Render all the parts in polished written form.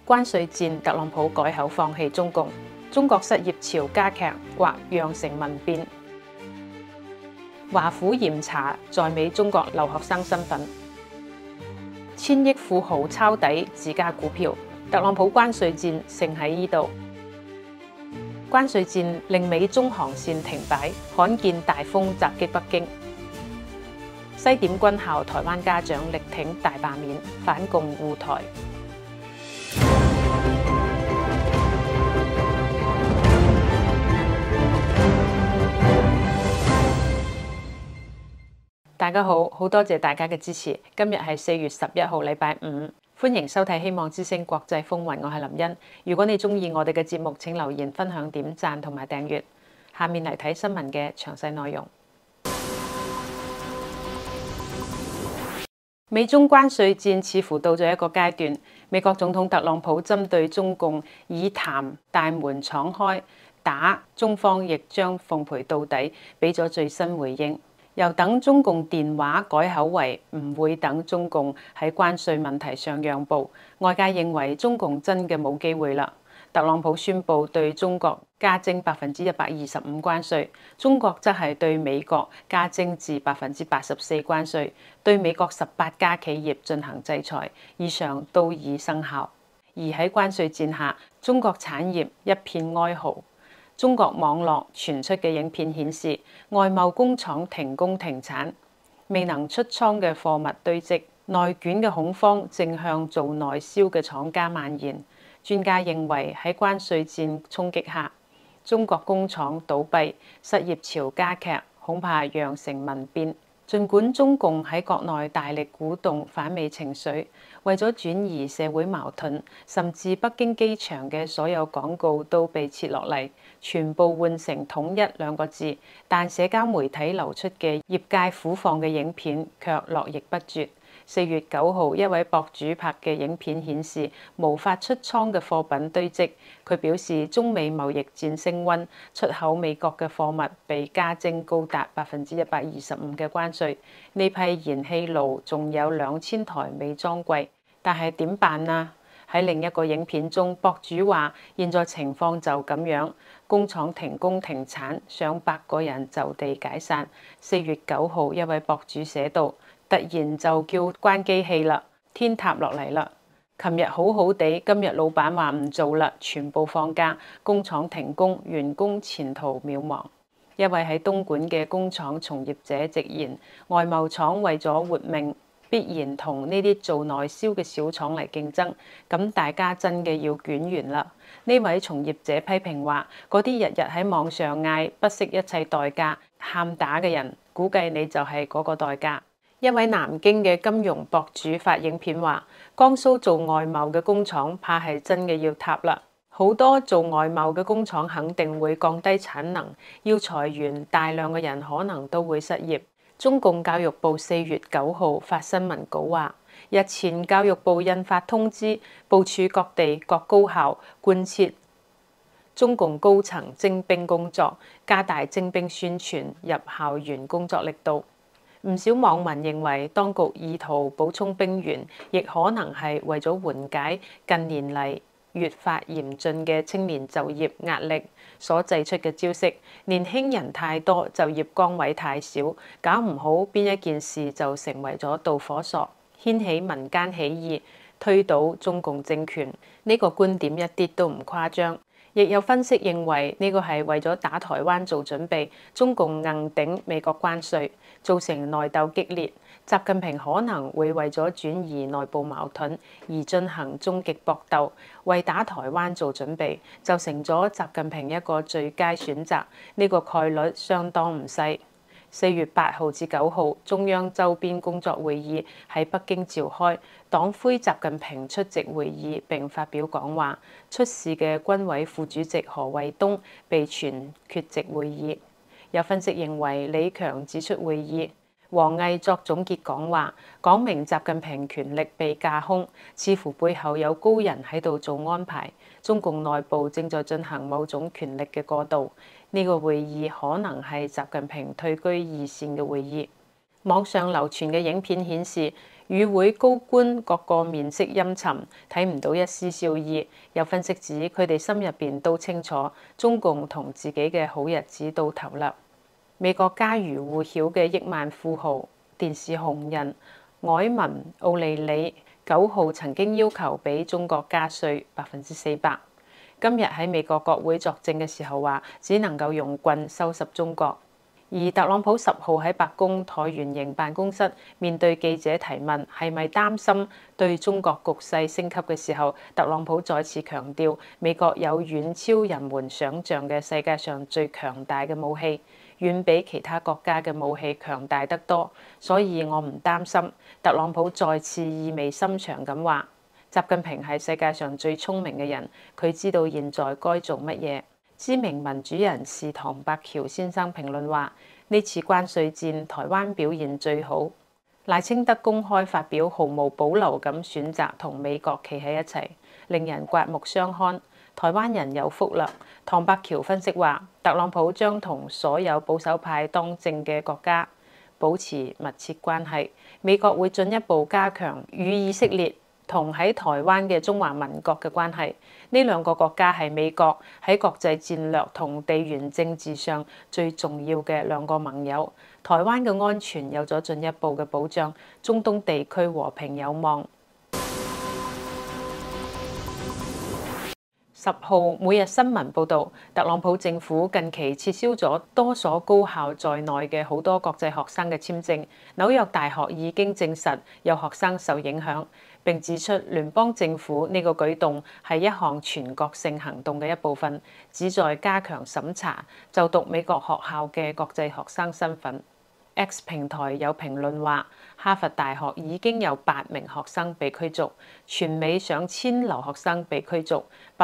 關稅戰，特朗普改口放棄中共。中國失業潮加劇，或釀成民變。華府嚴查在美中國留學生身份。千億富豪抄底自家股票。特朗普關稅戰勝喺呢度。關稅戰令美中航線停擺，罕見大風襲擊北京。西點軍校台灣家長力挺大罷免，反共護台。大家好，好多謝大家嘅支持。今日係4月11號，禮拜五，歡迎收睇《希望之聲國際風雲》，我係林茵。如果你中意我哋嘅節目，請留言、分享、點讚同埋訂閱。下面嚟睇新聞嘅詳細內容。美中關稅戰似乎到咗一個階段，美國總統特朗普針對中共以談大門敞開，打中方亦將奉陪到底，俾咗最新回應。由等中共電話改口為唔會等中共喺關稅問題上讓步，外界認為中共真嘅冇機會啦。特朗普宣布對中國加徵125%關稅，中國則係對美國加徵至84%關稅，對美國18家企業進行制裁，以上都已生效。而喺關稅戰下，中國產業一片哀嚎。中國網絡傳出嘅影片顯示，外貿工廠停工停產，未能出倉嘅貨物堆積，內卷嘅恐慌正向做內銷嘅廠家蔓延。專家認為喺關稅戰衝擊下，中國工廠倒閉，失業潮加劇，恐怕釀成民變。儘管中共喺國內大力鼓動反美情緒，為咗轉移社會矛盾，甚至北京機場嘅所有廣告都被撤落嚟，全部換成統一2個字，但社交媒體流出嘅業界苦況嘅影片卻絡繹不絕。4月9號，一位博主拍嘅影片顯示無法出倉嘅貨品堆積。佢表示，中美貿易戰升溫，出口美國嘅貨物被加徵高達125%嘅關稅。呢批燃氣爐仲有2000台未裝櫃，但係點辦啊？喺另一個影片中，博主話：現在情況就咁樣，工廠停工停產，上百個人就地解散。4月9號，一位博主寫道：突然就叫關機器啦，天塌落嚟啦！琴日好好地，今日老闆話唔做啦，全部放假，工廠停工，員工前途渺茫。一位喺東莞嘅工廠從業者直言，外貿廠為咗活命，必然同呢啲做內銷嘅小廠嚟競爭，咁大家真嘅要捲完啦。呢位從業者批評話，嗰啲日日喺網上嗌不惜一切代價喊打嘅人，估計你就係嗰個代價。一位南京嘅金融博主發影片話，江蘇做外貿嘅工廠怕係真嘅要塌啦，好多做外貿嘅工廠肯定會降低產能，要裁員，大量嘅人可能都會失業。中共教育部4月9號發新聞稿話，日前教育部印發通知，部署各地各高校貫徹中共高層徵兵工作，加大徵兵宣傳、入校園工作力度。唔少網民認為，當局意圖補充兵員，亦可能係為咗緩解近年嚟越發嚴峻嘅青年就業壓力所祭出嘅招式。年輕人太多，就業崗位太少，搞唔好邊一件事就成為咗導火索，掀起民間起義，推倒中共政權。呢個觀點一啲都唔誇張。亦有分析認為，呢個係為咗打台灣做準備，中共硬頂美國關稅，造成內鬥激烈。習近平可能會為咗轉移內部矛盾而進行終極搏鬥，為打台灣做準備，就成咗習近平一個最佳選擇。呢個概率相當唔細。4月8號至9號，中央周邊工作會議喺北京召開，黨魁習近平出席會議並發表講話。出事嘅軍委副主席何衛東被傳缺席會議。有分析認為，李強指出會議，王毅作總結講話，講明習近平權力被架空，似乎背後有高人喺度做安排。中共內部正在進行某種權力嘅過渡。呢個會議可能係習近平退居二線嘅會議。網上流傳嘅影片顯示， 與會高官個個面色陰沉，睇唔到一絲笑意。有分析指，佢哋心入邊都清楚，中共同自己嘅好日子到頭啦。美國家喻戶曉嘅億萬富豪、電視紅人凱文奧利里9號曾經要求俾中國加稅400%。今日喺美國國會作證嘅時候話，只能夠用棍收拾中國。而特朗普10號喺白宮橢圓形辦公室面對記者提問係咪擔心對中國局勢升級嘅時候，特朗普再次強調美國有遠超人們想像嘅世界上最強大嘅武器，遠比其他國家嘅武器強大得多，所以我唔擔心。特朗普再次意味深長咁話，習近平係世界上最聰明嘅人，佢知道現在該做乜嘢。知名民主人士唐伯橋先生評論話：呢次關稅戰，台灣表現最好。賴清德公開發表毫無保留咁選擇同美國企喺一齊，令人刮目相看。台灣人有福啦。唐伯橋分析話，特朗普將同所有保守派當政嘅國家保持密切關係，美國會進一步加強與以色列同喺台灣嘅中華民國嘅關係。呢兩個國家係美國喺國際戰略同地緣政治上最重要嘅兩個盟友。台灣嘅安全有咗進一步嘅保障，中東地區和平有望。10號每日新聞報導，特朗普政府近期撤銷咗多所高校在內嘅好多國際學生嘅簽證。紐約大學已經證實有學生受影響，並指出聯邦政府呢個舉動係一項全國性行動嘅一部分，旨在加強審查就讀美國學校嘅國際學生身份。X 平台有評論話，哈佛大學已經有8名學生被驅逐，全美上千留學生被驅逐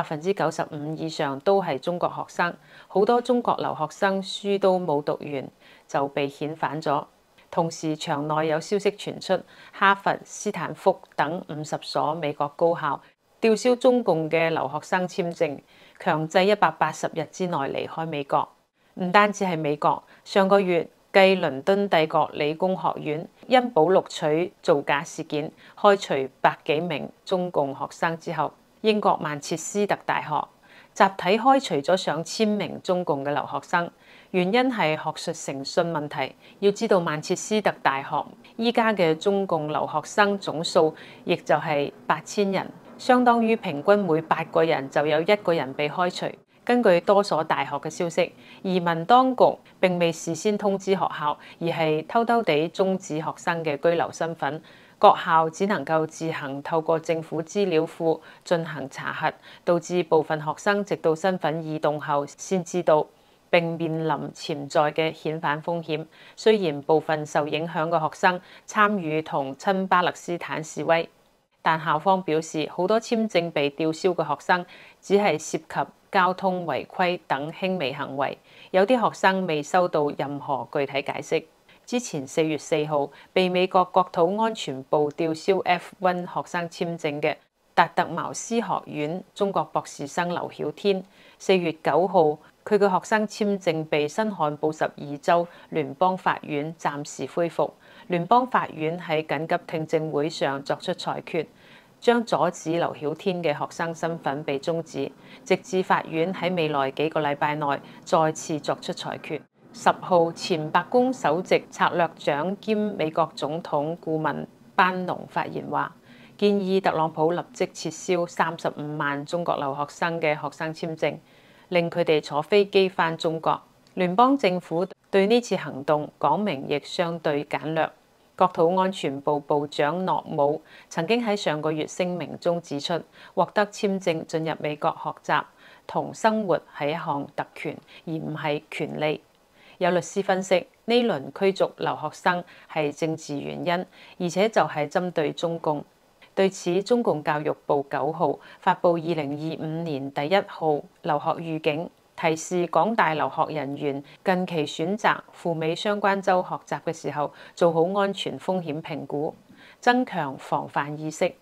，95%以上都係中國學生，好多中國留學生書都冇讀完就被遣返咗。同時，場內有消息傳出，哈佛、斯坦福等50所美國高校吊銷中共嘅留學生簽證，強制180日之內離開美國。唔單止係美國，上個月繼倫敦帝國理工學院因保錄取造假事件開除100幾名中共學生之後，英國曼徹斯特大學集體開除咗上千名中共嘅留學生，原因係學術誠信問題。要知道曼徹斯特大學依家嘅中共留學生總數亦就係8000人，相當於平均每8個人就有1個人被開除。根據多所大學嘅消息，移民當局並未事先通知學校，而係偷偷地終止學生嘅居留身份。各校只能夠自行透過政府資料庫進行查核，導致部分學生直到身份異動後先知道，並面臨潛在嘅遣返風險。雖然部分受影響嘅學生參與同親巴勒斯坦示威，但校方表示，好多簽證被吊銷嘅學生只係涉及交通違規等輕微行為，有啲學生未收到任何具體解釋。之前4月4號被美國國土安全部吊銷 F1 學生簽證嘅達特茅斯學院中國博士生劉曉天，4月9號佢嘅學生簽證被新罕布什爾州聯邦法院暫時恢復。聯邦法院喺緊急聽證會上作出裁決，將阻止劉曉天嘅學生身份被終止，直至法院喺未來幾個禮拜內再次作出裁決。10號前白宮首席策略長兼美國總統顧問班農發言話，建議特朗普立即撤銷35萬中國留學生嘅學生簽證，令佢哋坐飛機返中國。聯邦政府對呢次行動講明亦相對簡略。國土安全部部長諾姆曾經喺上個月聲明中指出，獲得簽證進入美國學習同生活係一項特權，而唔係權利。有律師分析，呢輪驅逐留學生係政治原因，而且就係針對中共。對此，中共教育部9號發布2025年第1號留學預警，提示廣大留學人員近期選擇赴美相關州學習嘅時候，做好安全風險評估，增強防範意識。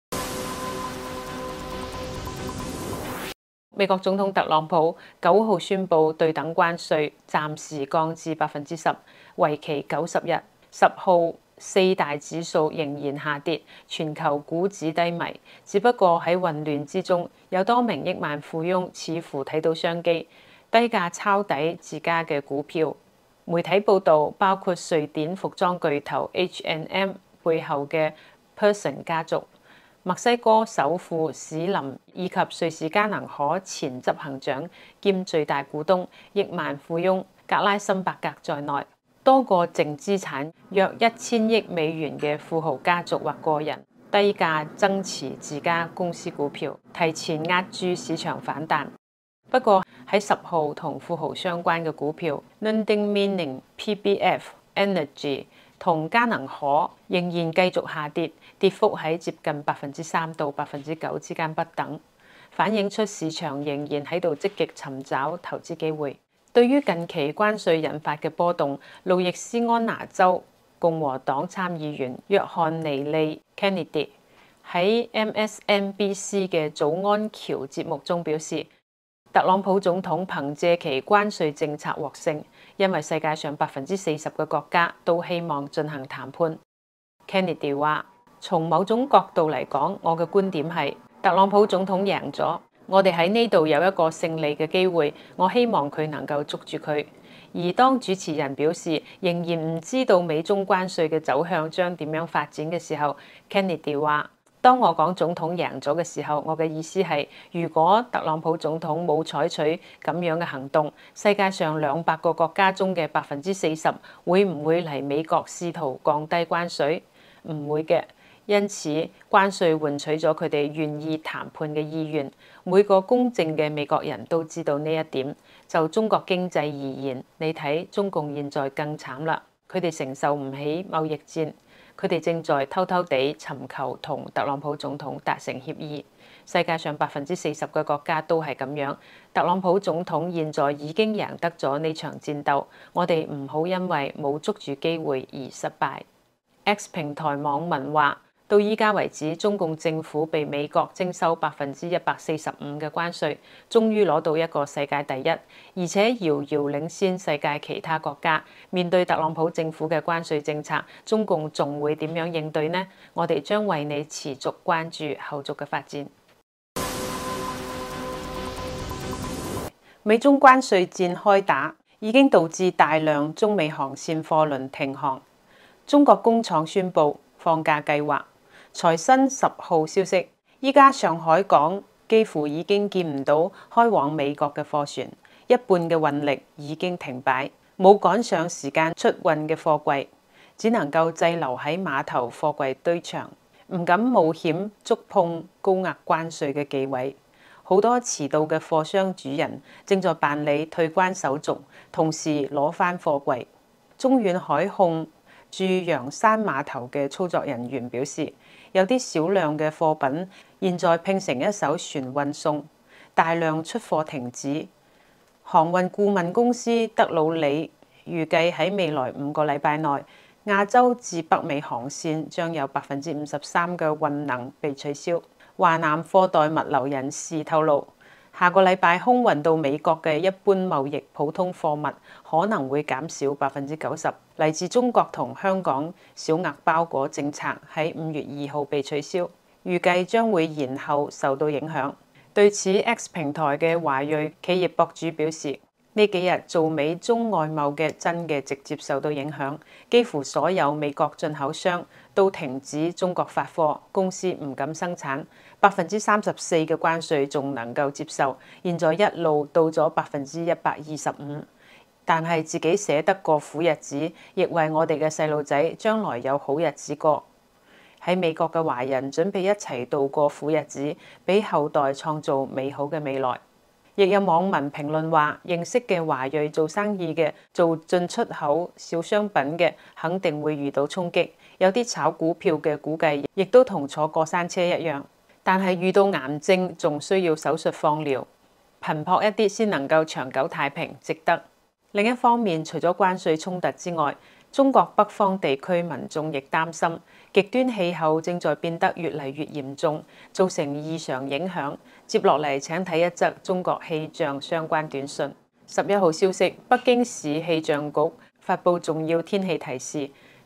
美國總統特朗普9號宣布對等關稅暫時降至10%，為期90日。10號四大指數仍然下跌，全球股指低迷。只不過喺混亂之中，有多名億萬富翁似乎睇到商機，低價抄底自家嘅股票。媒體報導，包括瑞典服裝巨頭 H&M 背後嘅 Persson 家族、墨西哥首富史林以及瑞士嘉能可前執行長兼最大股東億萬富翁格拉森伯格在內，多個淨資產約1000億美元嘅富豪家族或個人低價增持自家公司股票，提前壓住市場反彈。不過喺10號同富豪相關嘅股票 Lundin Mining、PBF、Energy 同嘉能可仍然繼續下跌，跌幅喺接近3%到9%之間不等，反映出市場仍然喺度積極尋找投資機會。對於近期關稅引發嘅波動，路易斯安那州共和黨參議員約翰尼利 Kennedy 喺 MSNBC 嘅早安橋節目中表示，特朗普總統憑借其關稅政策獲勝，因為世界上40%嘅國家都希望進行談判。Kennedy 話：從某種角度嚟講，我嘅觀點係特朗普總統贏咗，我哋喺呢度有一個勝利嘅機會，我希望佢能夠捉住佢。而當主持人表示仍然唔知道美中關稅嘅走向將點樣發展嘅時候，Kennedy 話：當我講總統贏咗嘅時候，我嘅意思係，如果特朗普總統冇採取咁樣嘅行動，世界上200個國家中嘅40%會唔會嚟美國試圖降低關稅？唔會嘅。因此，關稅換取咗佢哋願意談判嘅意願。每個公正嘅美國人都知道呢一點。就中國經濟而言，你睇中共現在更慘啦，佢哋承受唔起貿易戰。佢哋正在偷偷地尋求同特朗普總統達成協議。世界上40%嘅國家都係咁樣。特朗普總統現在已經贏得咗呢場戰鬥，我哋唔好因為冇捉住機會而失敗。X 平台網民話：到依家為止，中共政府被美國徵收145%嘅關稅，終於攞到一個世界第一，而且遙遙領先世界其他國家。面對特朗普政府嘅關稅政策，中共仲會點樣應對呢？我哋將為你持續關注後續嘅發展。美中關稅戰開打，已經導致大量中美航線貨輪停航。中國工廠宣布放假計劃。財新10號消息，依家上海港幾乎已經見唔到開往美國嘅貨船，一半嘅運力已經停擺，冇趕上時間出運嘅貨櫃，只能夠滯留喺碼頭貨櫃堆場，唔敢冒險觸碰高額關稅嘅忌諱。好多遲到嘅貨箱主人正在辦理退關手續，同時攞返貨櫃。中遠海控駐洋山碼頭嘅操作人員表示，有啲少量嘅貨品現在拼成一艘船運送，大量出貨停止。航運顧問公司德魯里預計喺未來5個禮拜內，亞洲至北美航線將有53%嘅運能被取消。華南貨代物流人士透露，下個禮拜空運到美國嘅一般貿易普通貨物可能會減少90%。嚟自中國同香港小額包裹政策喺5月2號被取消，預計將會延後受到影響。對此 X 平台嘅華裔企業博主表示，呢幾日做美中外貿嘅真嘅直接受到影響，幾乎所有美國進口商都停止中國發貨，公司唔敢生產。34%嘅關稅仲能夠接受，現在一路到咗125%。但係自己捨得過苦日子，亦為我哋嘅細路仔將來有好日子過。喺美國嘅華人準備一齊度過苦日子，俾後代創造美好嘅未來。亦有網民評論話，認識嘅華裔做生意嘅、做進出口小商品嘅，肯定會遇到衝擊。有啲炒股票嘅估計，亦都同坐過山車一樣。但係遇到癌症，仲需要手術放療，頻撲一啲先能夠長久太平，值得。另一方面，除咗關稅衝突之外，中國北方地區民眾亦擔心極端氣候正在變得越嚟越嚴重，造成異常影響。接落嚟請睇一則中國氣象相關短訊。11號消息，北京市氣象局發布重要天氣提示，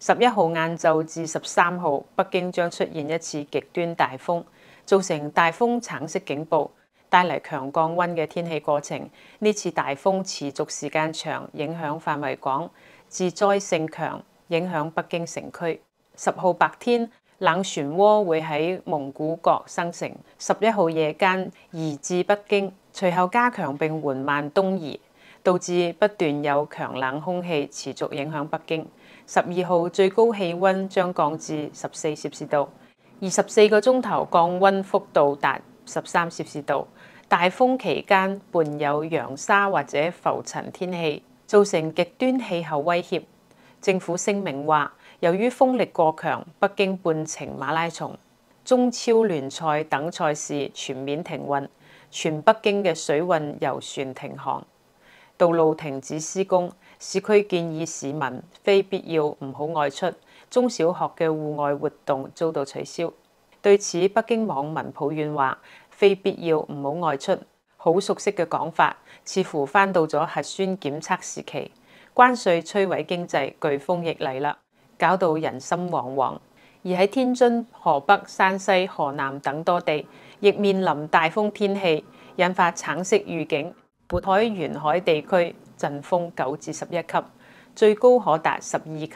11號晏晝至13號，北京將出現一次極端大風，造成大風橙色警報，帶嚟強降溫嘅天氣過程。呢次大風持續時間長，影響範圍廣，致災性強，影響北京城區。10號白天，冷漩渦會喺蒙古國生成，11號夜間移至北京，隨後加強並緩慢東移，導致不斷有強冷空氣持續影響北京。12號最高氣溫將降至14攝氏度，24個鐘頭降溫幅度達13攝氏度。大風期間伴有揚沙或者浮塵天氣，造成極端氣候威脅。政府聲明話，由於風力過強，北京半程馬拉松、中超聯賽等賽事全面停運，全北京嘅水運郵船停航，道路停止施工。市區建議市民非必要唔好外出，中小學嘅戶外活動遭到取消。對此，北京網民抱怨話：非必要唔好外出，好熟悉嘅講法，似乎返到咗核酸檢測時期。關稅摧毀經濟，颶風亦嚟啦，搞到人心惶惶。而喺天津、河北、山西、河南等多地，亦面臨大風天氣，引發橙色預警。渤海沿海地區陣風9至11級，最高可達12級。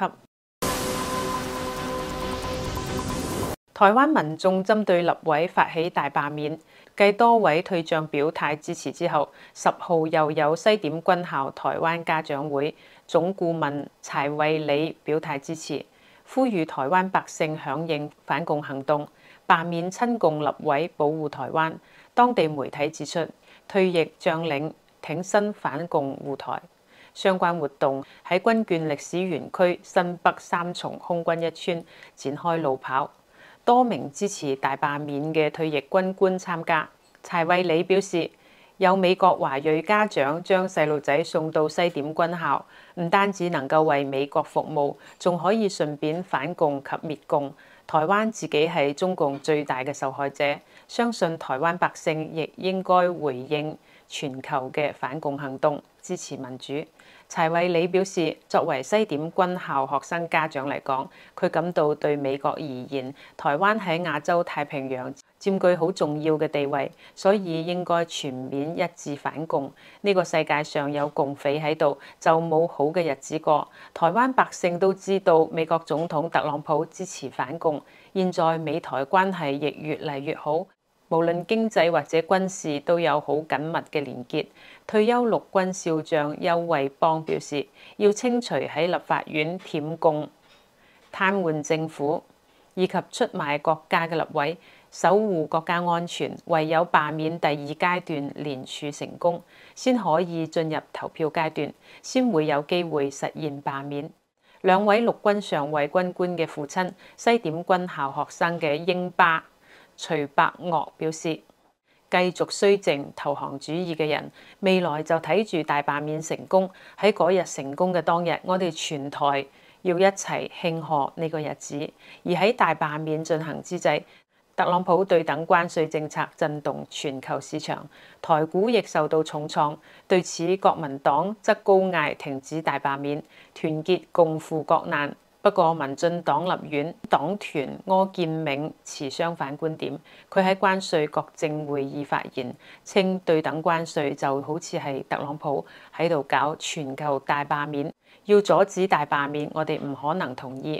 台灣民眾針對立委發起大罷免，繼多位退將表態支持之後，10號又有西點軍校台灣家長會總顧問柴衛里表態支持，呼籲台灣百姓響應反共行動，罷免親共立委，保護台灣。當地媒體指出，退役將領挺身反共護台，相關活動喺軍眷歷史園區新北三重空軍一村展開路跑，多名支持大罷免嘅退役軍官參加。柴衛里表示，有美國華裔家長將細路仔送到西點軍校，唔單止能夠為美國服務，仲可以順便反共及滅共。台灣自己係中共最大嘅受害者，相信台灣百姓亦應該回應全球嘅反共行動，支持民主。柴衛里表示，作為西點軍校學生家長嚟講，佢感到對美國而言，台灣喺亞洲太平洋佔據好重要嘅地位，所以應該全面一致反共。呢個世界上有共匪喺度，就冇好嘅日子過。台灣百姓都知道美國總統特朗普支持反共，現在美台關係亦越嚟越好。無論經濟或者軍事都有好緊密嘅連結。退休陸軍少將邱惠邦表示，要清除喺立法院舔共、癱瘓政府以及出賣國家嘅立委，守護國家安全，唯有罷免第2階段連署成功，先可以進入投票階段，先會有機會實現罷免。兩位陸軍上尉軍官嘅父親，西點軍校學生嘅英巴徐伯岳表示，繼續綏靖投降主義嘅人，未來就睇住大罷免成功。喺嗰日成功嘅當日，我哋全台要一齊慶賀呢個日子。而喺大罷免進行之際，特朗普對等關稅政策震動全球市場，台股亦受到重創。對此，國民黨則高嗌停止大罷免，團結共赴國難。不過，民進黨立院黨團柯建銘持相反觀點。佢喺關稅國政會議發言，稱對等關稅就好似係特朗普喺度搞全球大罷免，要阻止大罷免，我哋唔可能同意。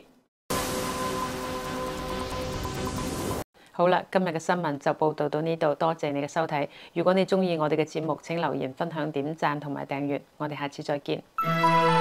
好啦，今日嘅新聞就報道到呢度，多謝你嘅收睇。如果你鍾意我哋嘅節目，請留言、分享、點讚同埋訂閱。我哋下次再見。